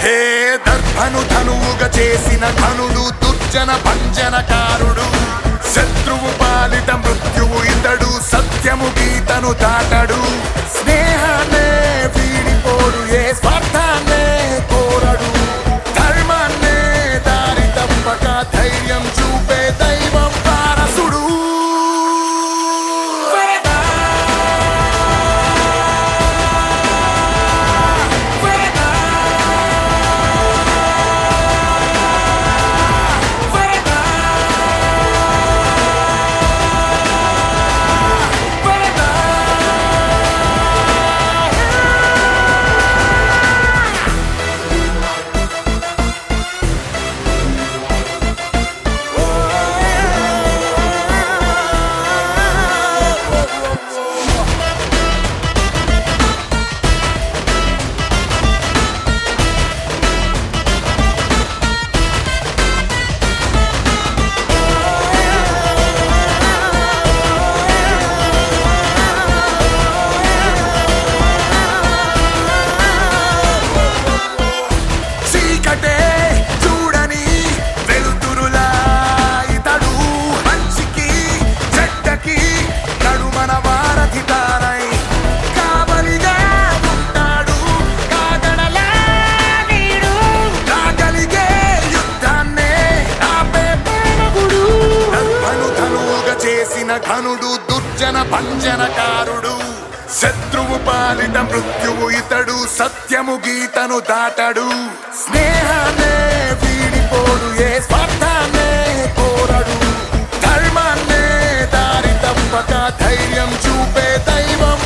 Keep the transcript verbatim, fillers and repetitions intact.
హే దర్భను ధనువుగా చేసిన ఘనుడు దుర్జన పంజనకారుడు శత్రువు పాలిట మృత్యువు ఇతడు సత్యము గీతను దాటడు స్నేహాన్నే వీడిపోడు ఏ స్వార్థాన్నే కోరడు ధర్మాన్నే దారి తప్పక ధైర్యం చూపే దైవం వారసుడు ఘనుడు దుర్జన పంజనకారుడు శత్రువు పాలిట మృత్యువు ఇతడు సత్యము గీతను దాటడు స్నేహాన్నే వీడిపోడు ఏ స్వార్థాన్నే కోరడు ధర్మాన్నే దారి తప్పక ధైర్యం చూపే దైవం